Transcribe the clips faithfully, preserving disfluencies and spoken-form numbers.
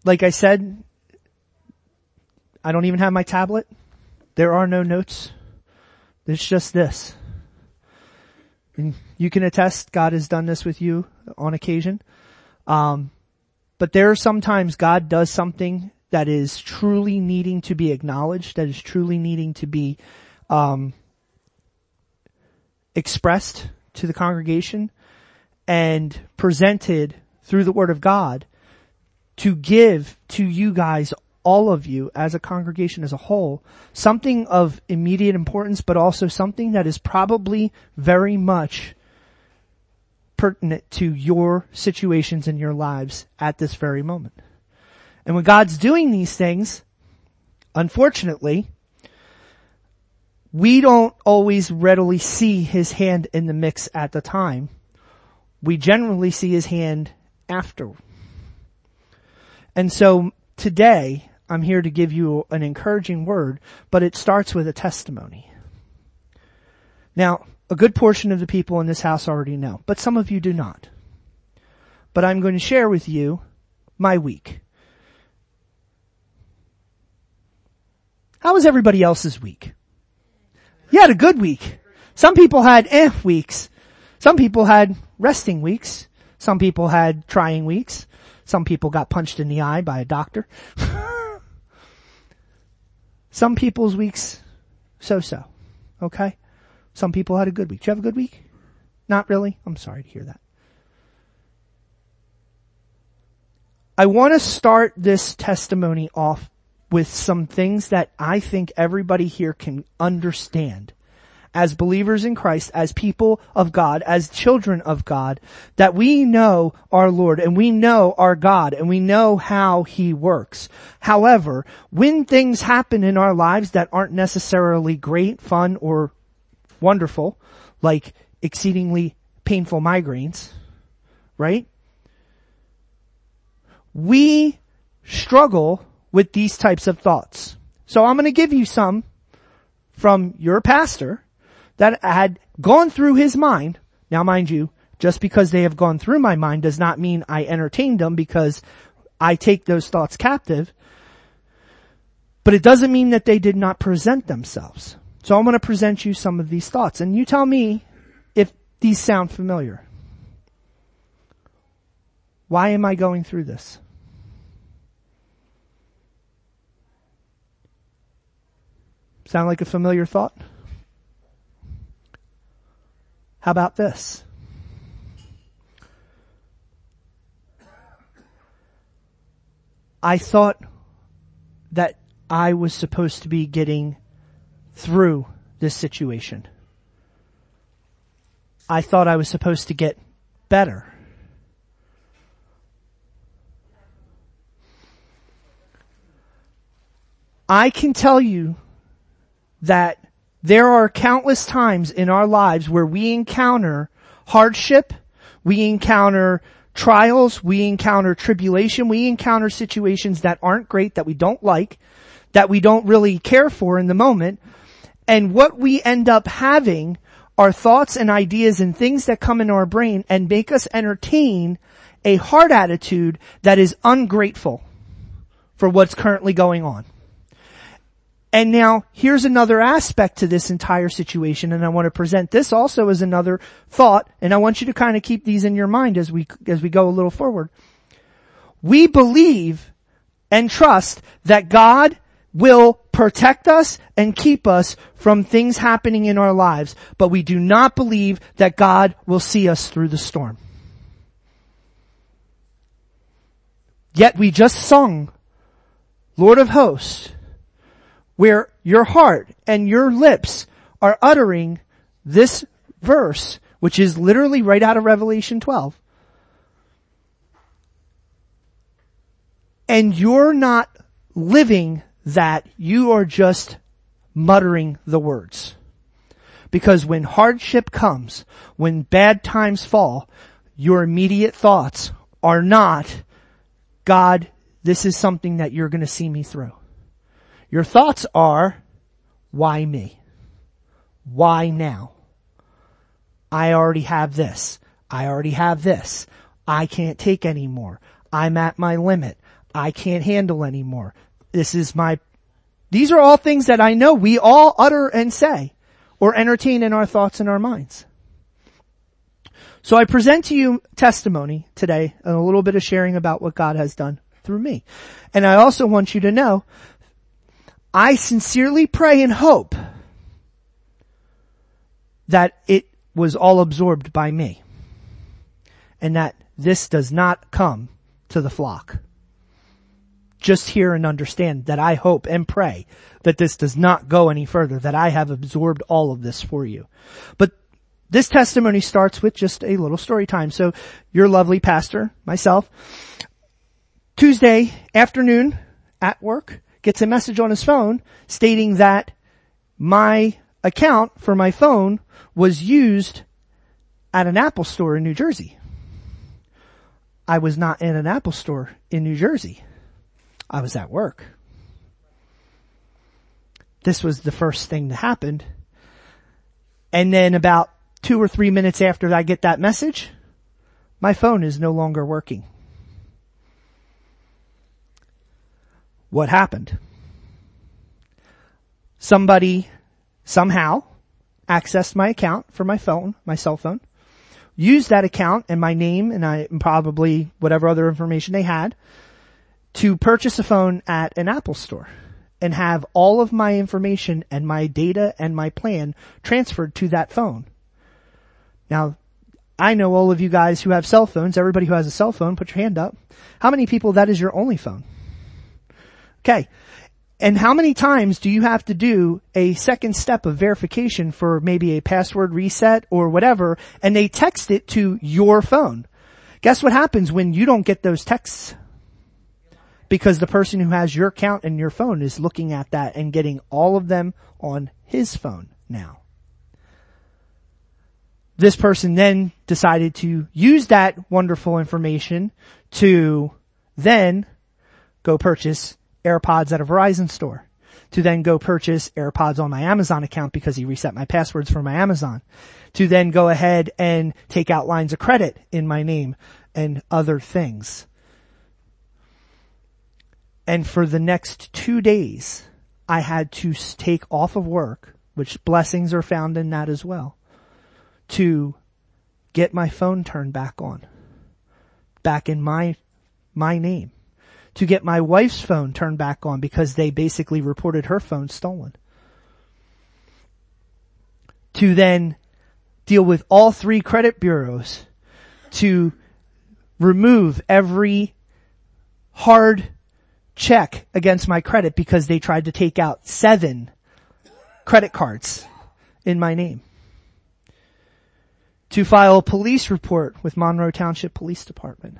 like I said, I don't even have my tablet. There are no notes. It's just this. And you can attest God has done this with you on occasion. Um, but there are sometimes God does something that is truly needing to be acknowledged, that is truly needing to be um, expressed to the congregation and presented through the Word of God to give to you guys, all of you as a congregation as a whole, something of immediate importance, but also something that is probably very much pertinent to your situations in your lives at this very moment. And when God's doing these things, unfortunately, we don't always readily see His hand in the mix at the time. We generally see His hand after. And so today, I'm here to give you an encouraging word, but it starts with a testimony. Now, a good portion of the people in this house already know, but some of you do not. But I'm going to share with you my week. How was everybody else's week? You had a good week. Some people had eh weeks. Some people had resting weeks. Some people had trying weeks. Some people got punched in the eye by a doctor. Some people's weeks, so-so. Okay? Some people had a good week. Did you have a good week? Not really? I'm sorry to hear that. I want to start this testimony off with some things that I think everybody here can understand as believers in Christ, as people of God, as children of God, that we know our Lord and we know our God and we know how He works. However, when things happen in our lives that aren't necessarily great, fun, or wonderful, like exceedingly painful migraines, right? We struggle with these types of thoughts. So I'm going to give you some from your pastor that had gone through his mind. Now mind you, just because they have gone through my mind does not mean I entertained them, because I take those thoughts captive. But it doesn't mean that they did not present themselves. So I'm going to present you some of these thoughts, and you tell me if these sound familiar. Why am I going through this? Sound like a familiar thought? How about this? I thought that I was supposed to be getting through this situation. I thought I was supposed to get better. I can tell you that there are countless times in our lives where we encounter hardship, we encounter trials, we encounter tribulation, we encounter situations that aren't great, that we don't like, that we don't really care for in the moment. And what we end up having are thoughts and ideas and things that come in our brain and make us entertain a heart attitude that is ungrateful for what's currently going on. And now, here's another aspect to this entire situation, and I want to present this also as another thought, and I want you to kind of keep these in your mind as we, as we go a little forward. We believe and trust that God will protect us and keep us from things happening in our lives, but we do not believe that God will see us through the storm. Yet we just sung Lord of Hosts, where your heart and your lips are uttering this verse, which is literally right out of Revelation twelve. And you're not living that, you are just muttering the words. Because when hardship comes, when bad times fall, your immediate thoughts are not, God, this is something that you're going to see me through. Your thoughts are, why me? Why now? I already have this. I already have this. I can't take any more. I'm at my limit. I can't handle anymore. This is my, these are all things that I know we all utter and say or entertain in our thoughts and our minds. So I present to you testimony today and a little bit of sharing about what God has done through me. And I also want you to know, I sincerely pray and hope that it was all absorbed by me and that this does not come to the flock. Just hear and understand that I hope and pray that this does not go any further, that I have absorbed all of this for you. But this testimony starts with just a little story time. So your lovely pastor, myself, Tuesday afternoon at work, gets a message on his phone stating that my account for my phone was used at an Apple store in New Jersey. I was not in an Apple store in New Jersey. I was at work. This was the first thing that happened. And then about two or three minutes after I get that message, my phone is no longer working. What happened? Somebody somehow accessed my account for my phone, my cell phone, used that account and my name and I and probably whatever other information they had to purchase a phone at an Apple store and have all of my information and my data and my plan transferred to that phone. Now, I know all of you guys who have cell phones, everybody who has a cell phone, put your hand up. How many people that is your only phone? Okay. And how many times do you have to do a second step of verification for maybe a password reset or whatever, and they text it to your phone? Guess what happens when you don't get those texts? Because the person who has your account and your phone is looking at that and getting all of them on his phone now. This person then decided to use that wonderful information to then go purchase AirPods at a Verizon store, to then go purchase AirPods on my Amazon account because he reset my passwords for my Amazon, to then go ahead and take out lines of credit in my name and other things. And for the next two days, I had to take off of work, which blessings are found in that as well, to get my phone turned back on, back in my, my name, to get my wife's phone turned back on because they basically reported her phone stolen, to then deal with all three credit bureaus to remove every hard check against my credit because they tried to take out seven credit cards in my name, to file a police report with Monroe Township Police Department.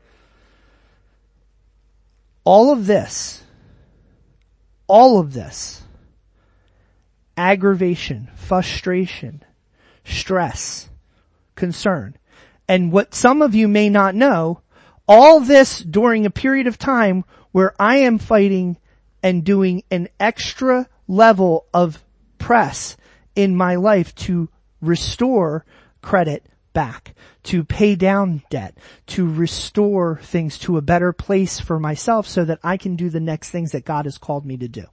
All of this, all of this, aggravation, frustration, stress, concern, and what some of you may not know, all this during a period of time where I am fighting and doing an extra level of press in my life to restore credit back, to pay down debt, to restore things to a better place for myself so that I can do the next things that God has called me to do.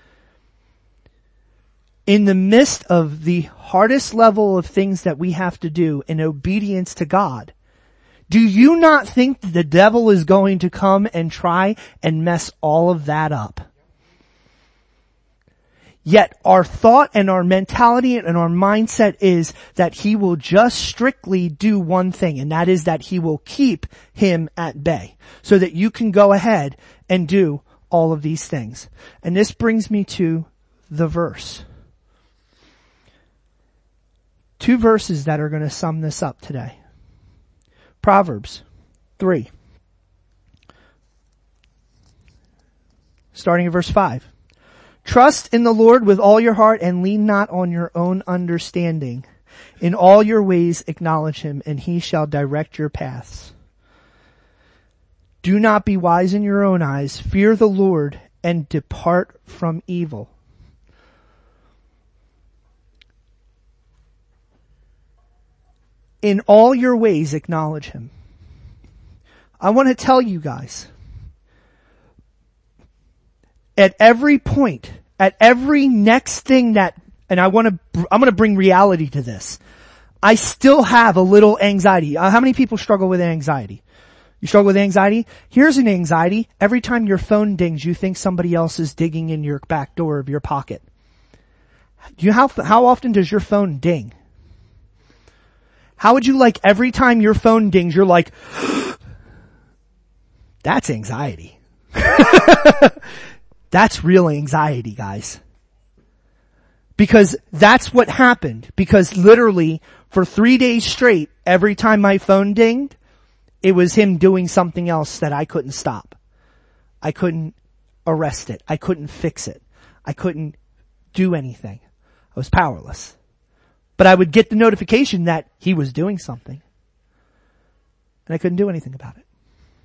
In the midst of the hardest level of things that we have to do in obedience to God, do you not think that the devil is going to come and try and mess all of that up? Yet our thought and our mentality and our mindset is that he will just strictly do one thing, and that is that he will keep him at bay so that you can go ahead and do all of these things. And this brings me to the verse. Two verses that are going to sum this up today. Proverbs three. Starting at verse five. Trust in the Lord with all your heart and lean not on your own understanding. In all your ways acknowledge him, and he shall direct your paths. Do not be wise in your own eyes. Fear the Lord and depart from evil. In all your ways acknowledge him. I want to tell you guys, at every point, at every next thing that, and I want to, I'm going to bring reality to this. I still have a little anxiety. Uh, how many people struggle with anxiety? You struggle with anxiety? Here's an anxiety. Every time your phone dings, you think somebody else is digging in your back door of your pocket. Do you, how, how often does your phone ding? How would you like every time your phone dings, you're like, that's anxiety. That's real anxiety, guys. Because that's what happened. Because literally, for three days straight, every time my phone dinged, it was him doing something else that I couldn't stop. I couldn't arrest it. I couldn't fix it. I couldn't do anything. I was powerless. But I would get the notification that he was doing something. And I couldn't do anything about it.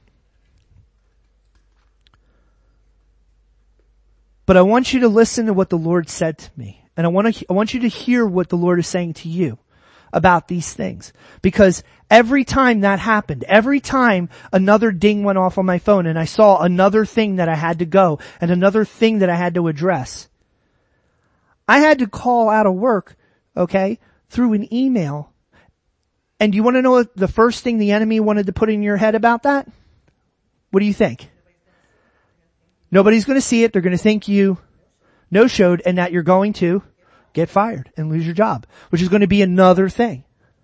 But I want you to listen to what the Lord said to me. And I want to, I want you to hear what the Lord is saying to you about these things. Because every time that happened, every time another ding went off on my phone and I saw another thing that I had to go and another thing that I had to address, I had to call out of work, okay, through an email. And you want to know what the first thing the enemy wanted to put in your head about that? What do you think? Nobody's going to see it. They're going to think you no-showed and that you're going to get fired and lose your job, which is going to be another thing.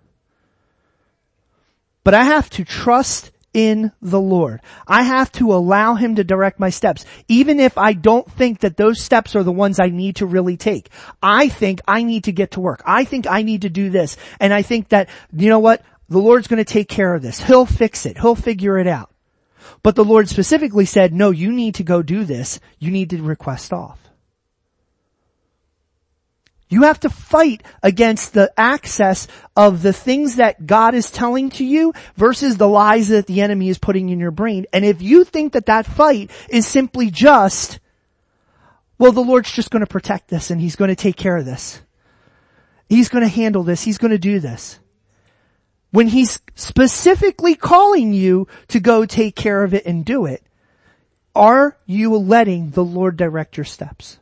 But I have to trust in the Lord. I have to allow Him to direct my steps, even if I don't think that those steps are the ones I need to really take. I think I need to get to work. I think I need to do this. And I think that, you know what? The Lord's going to take care of this. He'll fix it. He'll figure it out. But the Lord specifically said, no, you need to go do this. You need to request off. You have to fight against the access of the things that God is telling to you versus the lies that the enemy is putting in your brain. And if you think that that fight is simply just, well, the Lord's just going to protect this and He's going to take care of this. He's going to handle this. He's going to do this. When He's specifically calling you to go take care of it and do it, are you letting the Lord direct your steps?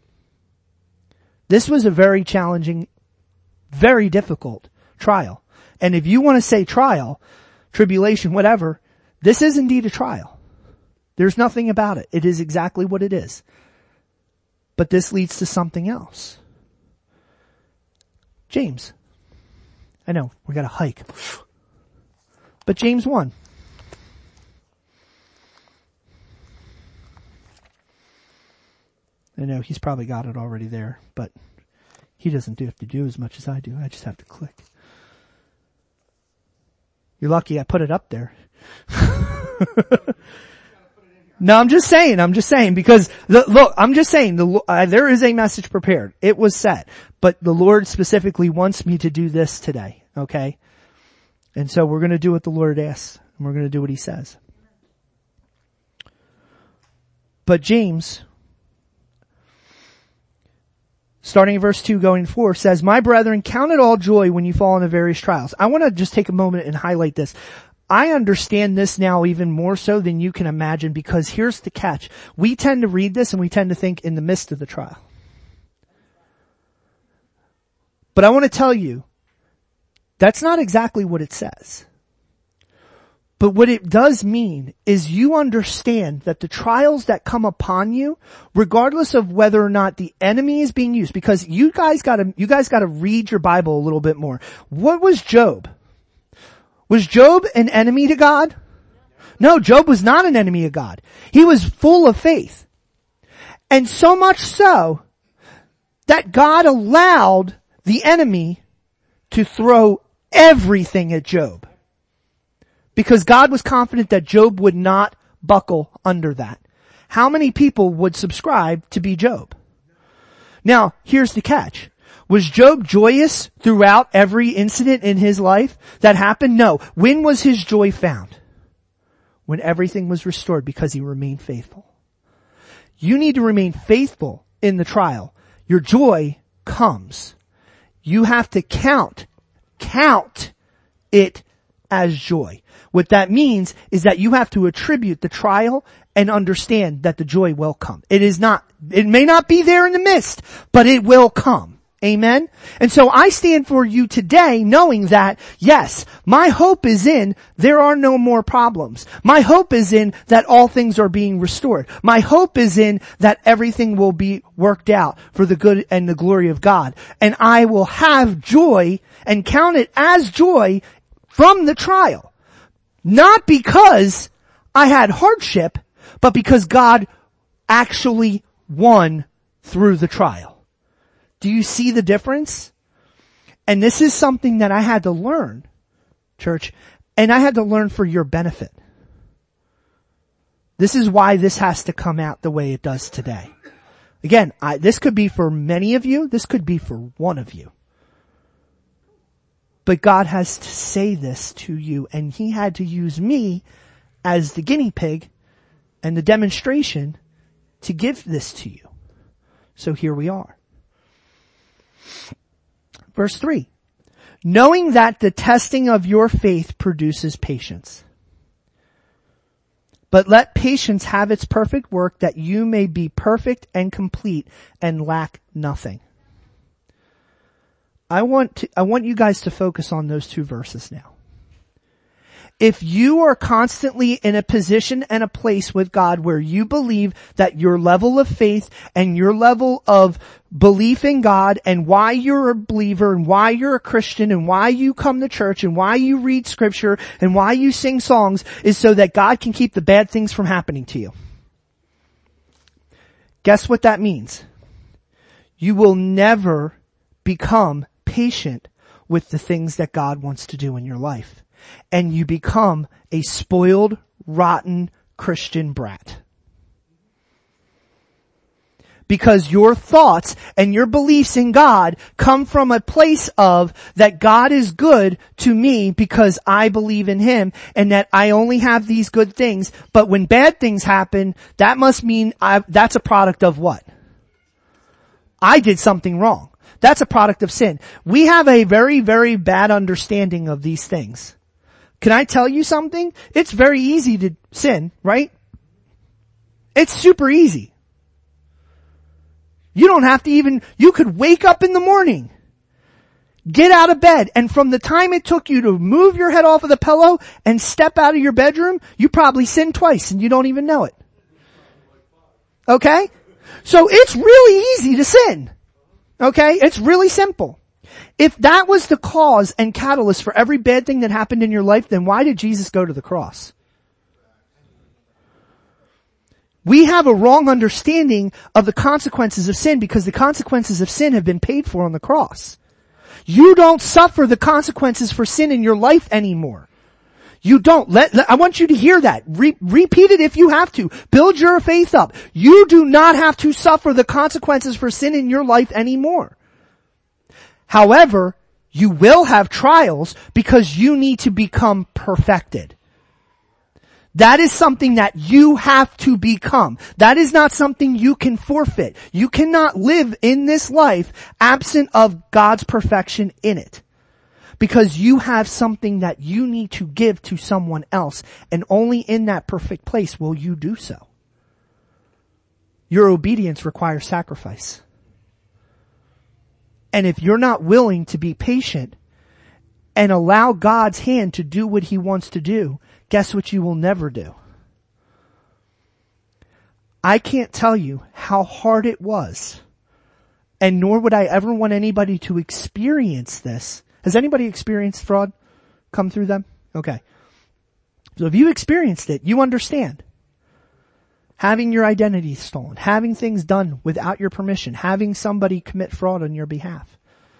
This was a very challenging, very difficult trial. And if you want to say trial, tribulation, whatever, this is indeed a trial. There's nothing about it. It is exactly what it is. But this leads to something else. James. I know, we got a hike. But James one. I know he's probably got it already there, but he doesn't have to do as much as I do. I just have to click. You're lucky I put it up there. No, I'm just saying, I'm just saying, because the, look, I'm just saying, the, uh, there is a message prepared. It was set. But the Lord specifically wants me to do this today, okay? And so we're gonna do what the Lord asks, and we're gonna do what He says. But James, starting in verse two going four, says, my brethren, count it all joy when you fall into various trials. I want to just take a moment and highlight this. I understand this now even more so than you can imagine, because here's the catch. We tend to read this and we tend to think in the midst of the trial. But I want to tell you, that's not exactly what it says. But what it does mean is you understand that the trials that come upon you, regardless of whether or not the enemy is being used, because you guys gotta, you guys gotta read your Bible a little bit more. What was Job? Was Job an enemy to God? No, Job was not an enemy of God. He was full of faith. And so much so that God allowed the enemy to throw everything at Job. Because God was confident that Job would not buckle under that. How many people would subscribe to be Job? Now, here's the catch. Was Job joyous throughout every incident in his life that happened? No. When was his joy found? When everything was restored, because he remained faithful. You need to remain faithful in the trial. Your joy comes. You have to count, count it as joy. What that means is that you have to attribute the trial and understand that the joy will come. It is not, it may not be there in the midst, but it will come. Amen? And so I stand for you today knowing that, yes, my hope is in there are no more problems. My hope is in that all things are being restored. My hope is in that everything will be worked out for the good and the glory of God. And I will have joy and count it as joy from the trial. Not because I had hardship, but because God actually won through the trial. Do you see the difference? And this is something that I had to learn, church, and I had to learn for your benefit. This is why this has to come out the way it does today. Again, I, this could be for many of you. This could be for one of you. But God has to say this to you, and He had to use me as the guinea pig and the demonstration to give this to you. So here we are. Verse three, knowing that the testing of your faith produces patience. But let patience have its perfect work, that you may be perfect and complete and lack nothing. I want to, I want you guys to focus on those two verses now. If you are constantly in a position and a place with God where you believe that your level of faith and your level of belief in God and why you're a believer and why you're a Christian and why you come to church and why you read scripture and why you sing songs is so that God can keep the bad things from happening to you. Guess what that means? You will never become patient with the things that God wants to do in your life. And you become a spoiled, rotten Christian brat. Because your thoughts and your beliefs in God come from a place of that God is good to me because I believe in Him and that I only have these good things. But when bad things happen, that must mean I, that's a product of what? I did something wrong. That's a product of sin. We have a very, very bad understanding of these things. Can I tell you something? It's very easy to sin, right? It's super easy. You don't have to even, you could wake up in the morning, get out of bed, and from the time it took you to move your head off of the pillow and step out of your bedroom, you probably sinned twice and you don't even know it. Okay? So it's really easy to sin. Okay? It's really simple. If that was the cause and catalyst for every bad thing that happened in your life, then why did Jesus go to the cross? We have a wrong understanding of the consequences of sin because the consequences of sin have been paid for on the cross. You don't suffer the consequences for sin in your life anymore. You don't. Let, let I want you to hear that. Re, repeat it if you have to. Build your faith up. You do not have to suffer the consequences for sin in your life anymore. However, you will have trials because you need to become perfected. That is something that you have to become. That is not something you can forfeit. You cannot live in this life absent of God's perfection in it. Because you have something that you need to give to someone else, and only in that perfect place will you do so. Your obedience requires sacrifice. And if you're not willing to be patient and allow God's hand to do what He wants to do, guess what you will never do? I can't tell you how hard it was, and nor would I ever want anybody to experience this. Has anybody experienced fraud come through them? Okay. So if you experienced it, you understand. Having your identity stolen, having things done without your permission, having somebody commit fraud on your behalf.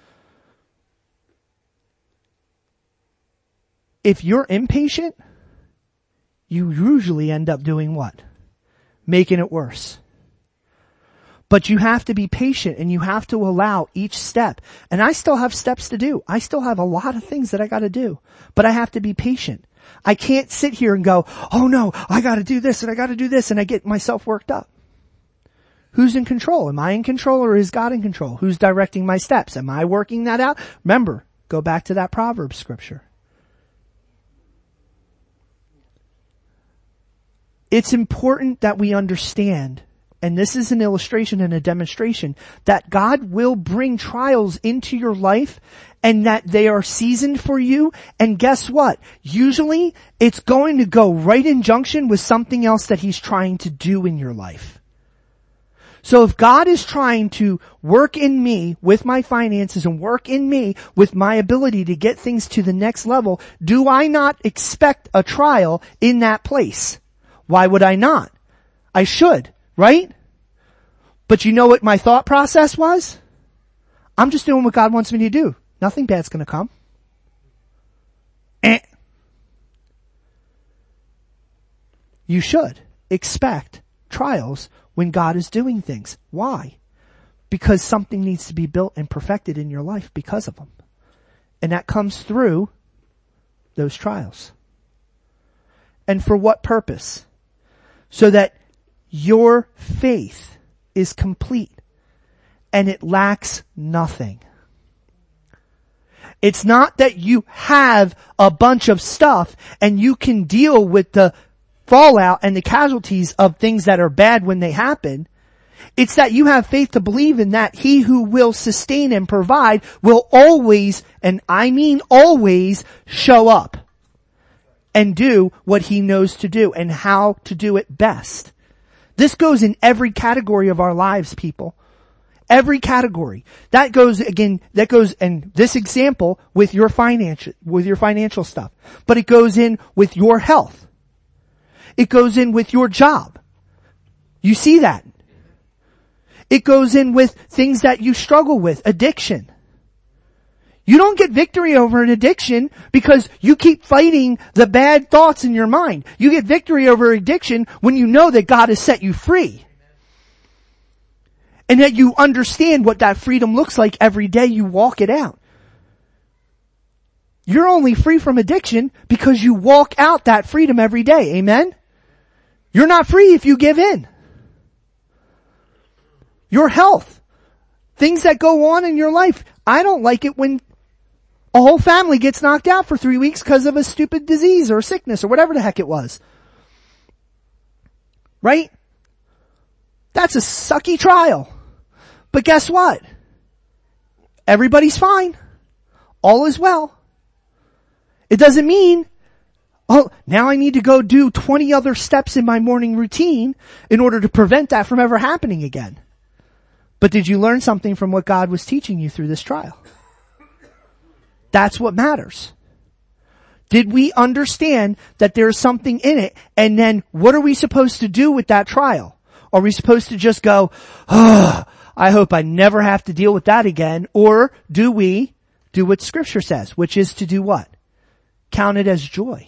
If you're impatient, you usually end up doing what? Making it worse. But you have to be patient and you have to allow each step. And I still have steps to do. I still have a lot of things that I gotta do. But I have to be patient. I can't sit here and go, oh no, I gotta do this and I gotta do this, and I get myself worked up. Who's in control? Am I in control or is God in control? Who's directing my steps? Am I working that out? Remember, go back to that Proverbs scripture. it's important that we understand, and this is an illustration and a demonstration, that God will bring trials into your life and that they are seasoned for you. And guess what? Usually it's going to go right in junction with something else that he's trying to do in your life. So if God is trying to work in me with my finances and work in me with my ability to get things to the next level, do I not expect a trial in that place? Why would I not? I should, right? But you know what my thought process was? I'm just doing what God wants me to do. Nothing bad's gonna come. Eh. You should expect trials when God is doing things. Why? Because something needs to be built and perfected in your life because of them. And that comes through those trials. And for what purpose? So that your faith is complete and it lacks nothing. It's not that you have a bunch of stuff and you can deal with the fallout and the casualties of things that are bad when they happen. It's that you have faith to believe in that he who will sustain and provide will always, and I mean always, show up and do what he knows to do and how to do it best. This goes in every category of our lives, people. Every category. That goes again, that goes in this example with your financial, with your financial stuff. But it goes in with your health. It goes in with your job. You see that? It goes in with things that you struggle with, addiction. You don't get victory over an addiction because you keep fighting the bad thoughts in your mind. You get victory over addiction when you know that God has set you free. And that you understand what that freedom looks like every day you walk it out. You're only free from addiction because you walk out that freedom every day. Amen? You're not free if you give in. Your health. Things that go on in your life. I don't like it when a whole family gets knocked out for three weeks because of a stupid disease or sickness or whatever the heck it was. Right? That's a sucky trial. But guess what? Everybody's fine. All is well. It doesn't mean, oh, now I need to go do twenty other steps in my morning routine in order to prevent that from ever happening again. But did you learn something from what God was teaching you through this trial? That's what matters. Did we understand that there's something in it? And then what are we supposed to do with that trial? Are we supposed to just go, oh, I hope I never have to deal with that again? Or do we do what Scripture says, which is to do what? Count it as joy.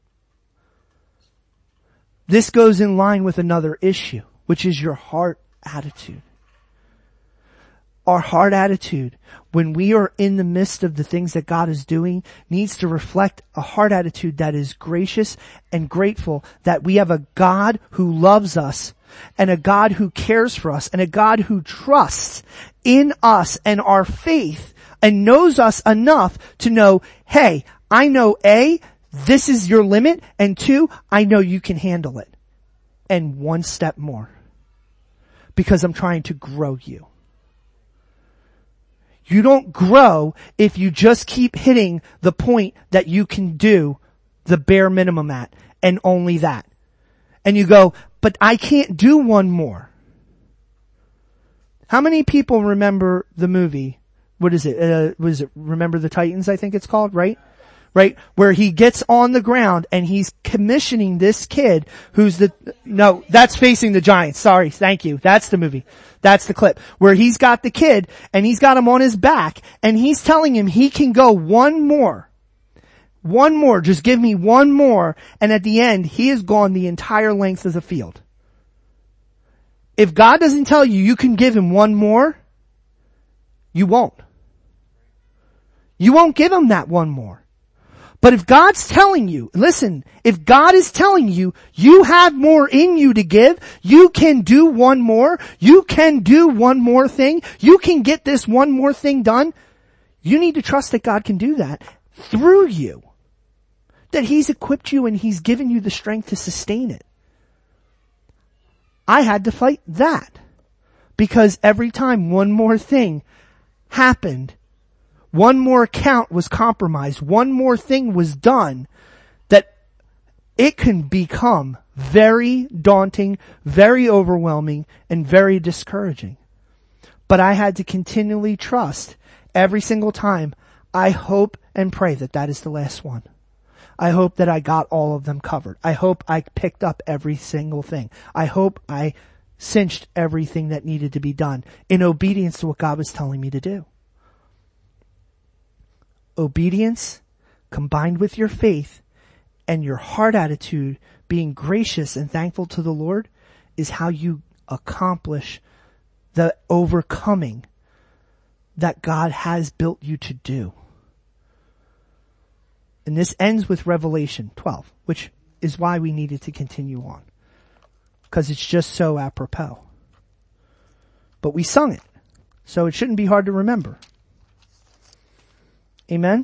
This goes in line with another issue, which is your heart attitude. Our heart attitude, when we are in the midst of the things that God is doing, needs to reflect a heart attitude that is gracious and grateful that we have a God who loves us and a God who cares for us and a God who trusts in us and our faith and knows us enough to know, hey, I know A, this is your limit, and two, I know you can handle it. And one step more. Because I'm trying to grow you. You don't grow if you just keep hitting the point that you can do the bare minimum at, and only that. And you go, but I can't do one more. How many people remember the movie? What is it? Uh, was it Remember the Titans, I think it's called, right? Right? Where he gets on the ground and he's commissioning this kid who's the, no, that's Facing the Giants. Sorry. Thank you. That's the movie. That's the clip where he's got the kid and he's got him on his back and he's telling him he can go one more. One more. Just give me one more. And at the end, he has gone the entire length of the field. If God doesn't tell you you can give him one more, you won't. You won't give him that one more. But if God's telling you, listen, if God is telling you, you have more in you to give, you can do one more, you can do one more thing, you can get this one more thing done, you need to trust that God can do that through you. That he's equipped you and he's given you the strength to sustain it. I had to fight that. Because every time one more thing happened, one more account was compromised, one more thing was done, that it can become very daunting, very overwhelming, and very discouraging. But I had to continually trust every single time. I hope and pray that that is the last one. I hope that I got all of them covered. I hope I picked up every single thing. I hope I cinched everything that needed to be done in obedience to what God was telling me to do. Obedience combined with your faith and your heart attitude, being gracious and thankful to the Lord, is how you accomplish the overcoming that God has built you to do. And this ends with Revelation twelve, which is why we needed to continue on. Because it's just so apropos. But we sung it, so it shouldn't be hard to remember. Amen?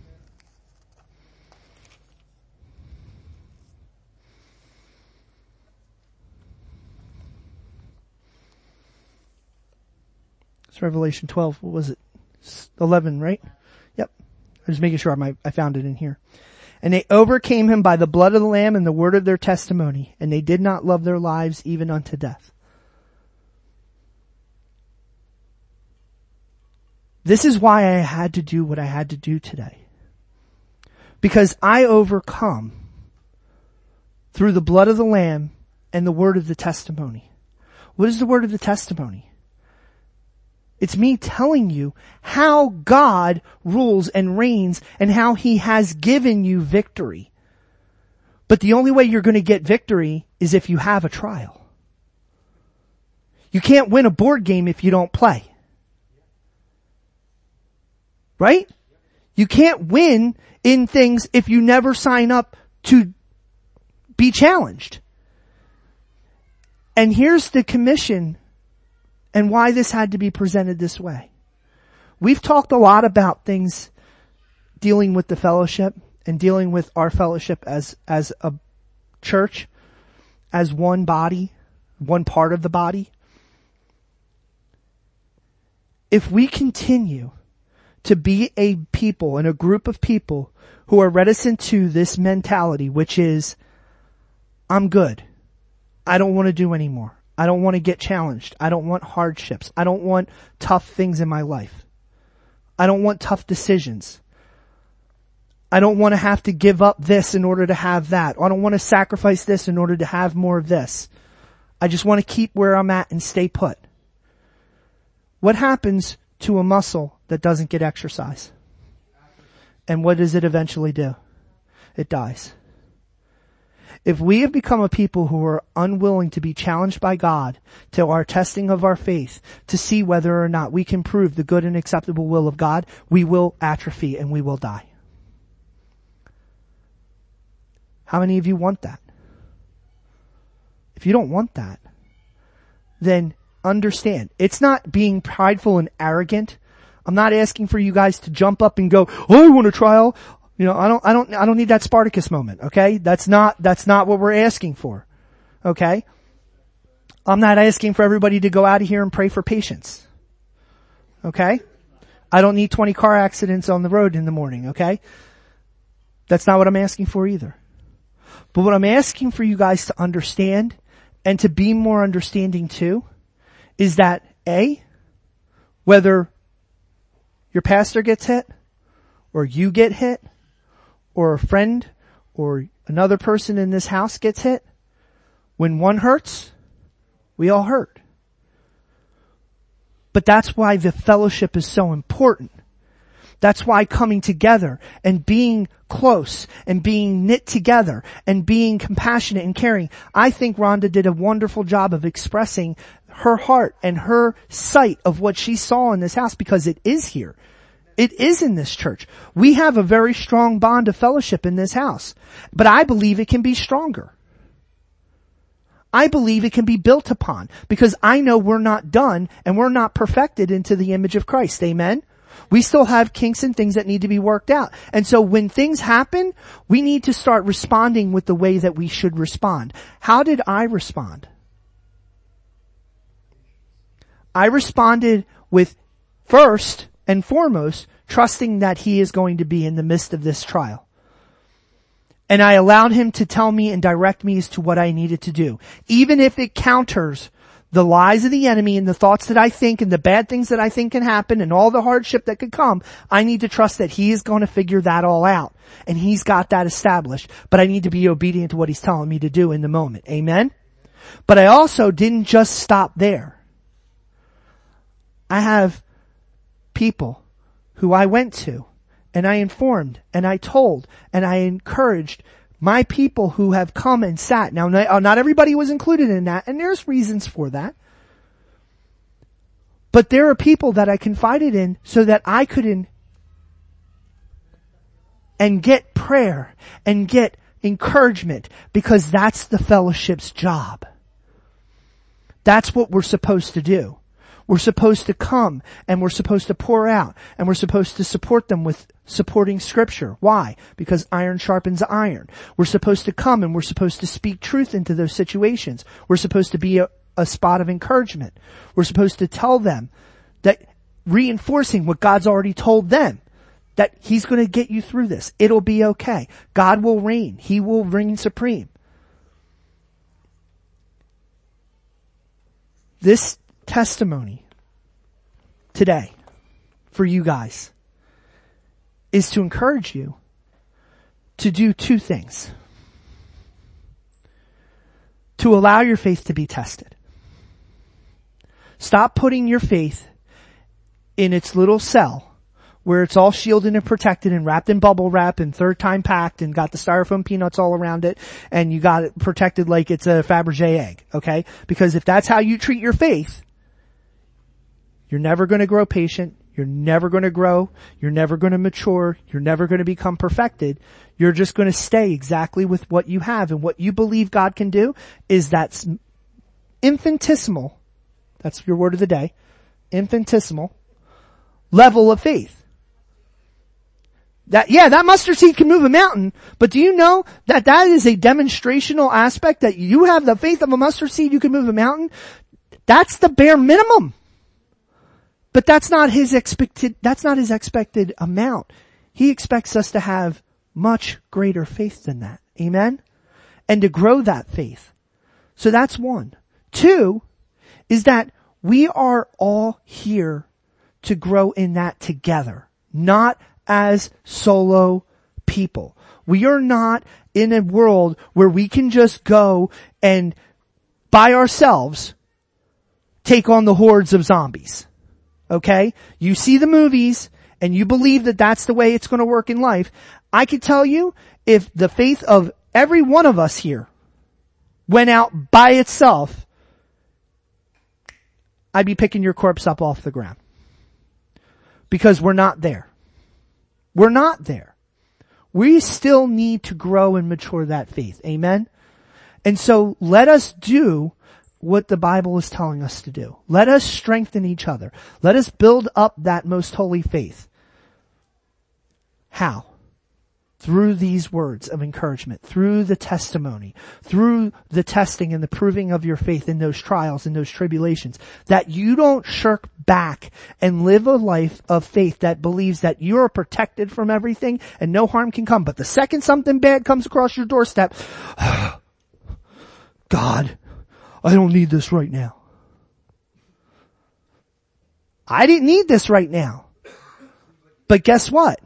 It's Revelation twelve. What was it? eleven, right? Yep. I'm just making sure I, I found it in here. And they overcame him by the blood of the Lamb and the word of their testimony, and they did not love their lives even unto death. This is why I had to do what I had to do today. Because I overcome through the blood of the Lamb and the word of the testimony. What is the word of the testimony? It's me telling you how God rules and reigns and how He has given you victory. But the only way you're going to get victory is if you have a trial. You can't win a board game if you don't play. Right? You can't win in things if you never sign up to be challenged. And here's the commission and why this had to be presented this way. We've talked a lot about things dealing with the fellowship and dealing with our fellowship as, as a church, as one body, one part of the body. If we continue to be a people and a group of people who are reticent to this mentality, which is, I'm good. I don't want to do anymore. I don't want to get challenged. I don't want hardships. I don't want tough things in my life. I don't want tough decisions. I don't want to have to give up this in order to have that. I don't want to sacrifice this in order to have more of this. I just want to keep where I'm at and stay put. What happens to a muscle that doesn't get exercise? And what does it eventually do? It dies. If we have become a people who are unwilling to be challenged by God to our testing of our faith to see whether or not we can prove the good and acceptable will of God, we will atrophy and we will die. How many of you want that? If you don't want that, then understand. It's not being prideful and arrogant. I'm not asking for you guys to jump up and go, oh, I want a trial. You know, I don't, I don't, I don't need that Spartacus moment, okay? That's not, that's not what we're asking for, okay? I'm not asking for everybody to go out of here and pray for patience, okay? I don't need twenty car accidents on the road in the morning, okay? That's not what I'm asking for either. But what I'm asking for you guys to understand and to be more understanding too is that A, whether your pastor gets hit or you get hit, or a friend or another person in this house gets hit, when one hurts, we all hurt. But that's why the fellowship is so important. That's why coming together and being close and being knit together and being compassionate and caring. I think Rhonda did a wonderful job of expressing her heart and her sight of what she saw in this house, because it is here. It is in this church. We have a very strong bond of fellowship in this house, but I believe it can be stronger. I believe it can be built upon, because I know we're not done and we're not perfected into the image of Christ. Amen? We still have kinks and things that need to be worked out. And so when things happen, we need to start responding with the way that we should respond. How did I respond? I responded with first and foremost, trusting that he is going to be in the midst of this trial. And I allowed him to tell me and direct me as to what I needed to do. Even if it counters the lies of the enemy and the thoughts that I think and the bad things that I think can happen and all the hardship that could come, I need to trust that he is going to figure that all out. And he's got that established. But I need to be obedient to what he's telling me to do in the moment. Amen? But I also didn't just stop there. I have people who I went to and I informed and I told and I encouraged my people who have come and sat. Now, not everybody was included in that, and there's reasons for that. But there are people that I confided in so that I could in, and get prayer and get encouragement, because that's the fellowship's job. That's what we're supposed to do. We're supposed to come and we're supposed to pour out and we're supposed to support them with supporting scripture. Why? Because iron sharpens iron. We're supposed to come and we're supposed to speak truth into those situations. We're supposed to be a, a spot of encouragement. We're supposed to tell them that, reinforcing what God's already told them, that he's going to get you through this. It'll be okay. God will reign. He will reign supreme. This testimony today for you guys is to encourage you to do two things. To allow your faith to be tested. Stop putting your faith in its little cell where it's all shielded and protected and wrapped in bubble wrap and third time packed and got the styrofoam peanuts all around it and you got it protected like it's a Fabergé egg, okay? Because if that's how you treat your faith, you're never going to grow patient. You're never going to grow. You're never going to mature. You're never going to become perfected. You're just going to stay exactly with what you have. And what you believe God can do is that infinitesimal, that's your word of the day, infinitesimal level of faith. That, yeah, that mustard seed can move a mountain, but do you know that that is a demonstrational aspect, that you have the faith of a mustard seed, you can move a mountain? That's the bare minimum. But that's not his expected, that's not his expected amount. He expects us to have much greater faith than that. Amen? And to grow that faith. So that's one. Two is that we are all here to grow in that together, not as solo people. We are not in a world where we can just go and by ourselves take on the hordes of zombies. Okay? You see the movies and you believe that that's the way it's going to work in life. I can tell you, if the faith of every one of us here went out by itself, I'd be picking your corpse up off the ground. Because we're not there. We're not there. We still need to grow and mature that faith. Amen? And so let us do what the Bible is telling us to do. Let us strengthen each other. Let us build up that most holy faith. How? Through these words of encouragement, through the testimony, through the testing and the proving of your faith in those trials and those tribulations, that you don't shirk back and live a life of faith that believes that you are protected from everything and no harm can come. But the second something bad comes across your doorstep, God, I don't need this right now. I didn't need this right now. But guess what?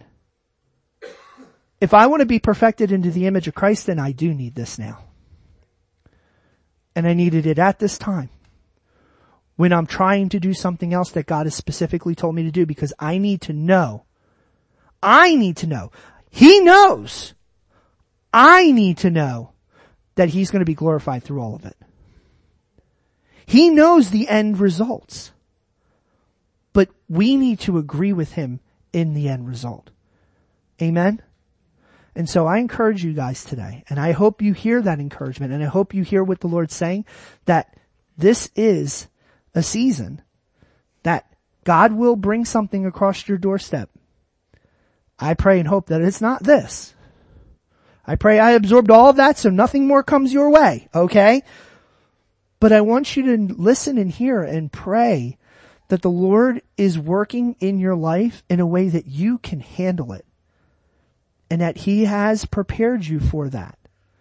If I want to be perfected into the image of Christ, then I do need this now. And I needed it at this time. When I'm trying to do something else that God has specifically told me to do, because I need to know. I need to know. He knows. I need to know that He's going to be glorified through all of it. He knows the end results. But we need to agree with Him in the end result. Amen? And so I encourage you guys today, and I hope you hear that encouragement, and I hope you hear what the Lord's saying, that this is a season that God will bring something across your doorstep. I pray and hope that it's not this. I pray I absorbed all of that so nothing more comes your way, okay? But I want you to listen and hear and pray that the Lord is working in your life in a way that you can handle it, and that He has prepared you for that.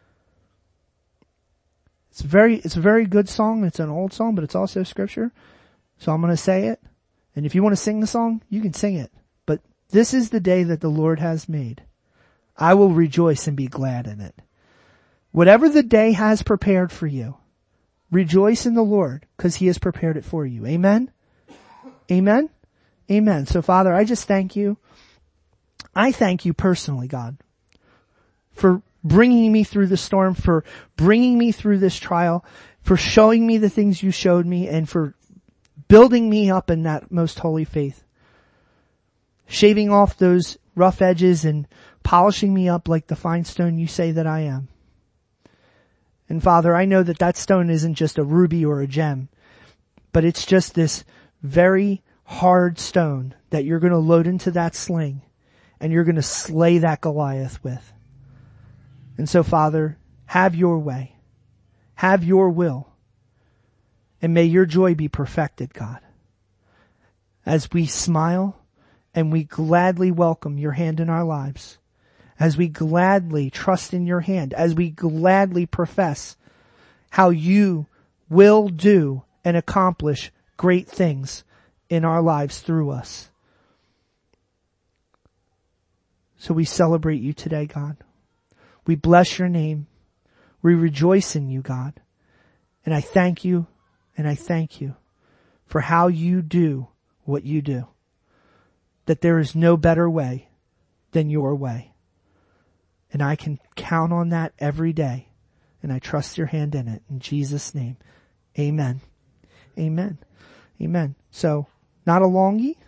It's very, it's a very good song. It's an old song, but it's also scripture. So I'm going to say it. And if you want to sing the song, you can sing it. But this is the day that the Lord has made. I will rejoice and be glad in it. Whatever the day has prepared for you, rejoice in the Lord because He has prepared it for you. Amen? Amen? Amen. So Father, I just thank you. I thank you personally, God, for bringing me through the storm, for bringing me through this trial, for showing me the things you showed me, and for building me up in that most holy faith. Shaving off those rough edges and polishing me up like the fine stone you say that I am. And Father, I know that that stone isn't just a ruby or a gem, but it's just this very hard stone that you're going to load into that sling and you're going to slay that Goliath with. And so, Father, have your way. Have your will. And may your joy be perfected, God. As we smile and we gladly welcome your hand in our lives, as we gladly trust in your hand, as we gladly profess how you will do and accomplish great things in our lives through us. So we celebrate you today, God. We bless your name. We rejoice in you, God. And I thank you, and I thank you for how you do what you do. That there is no better way than your way. And I can count on that every day. And I trust your hand in it. In Jesus' name, amen. Amen. Amen. So, not a longie.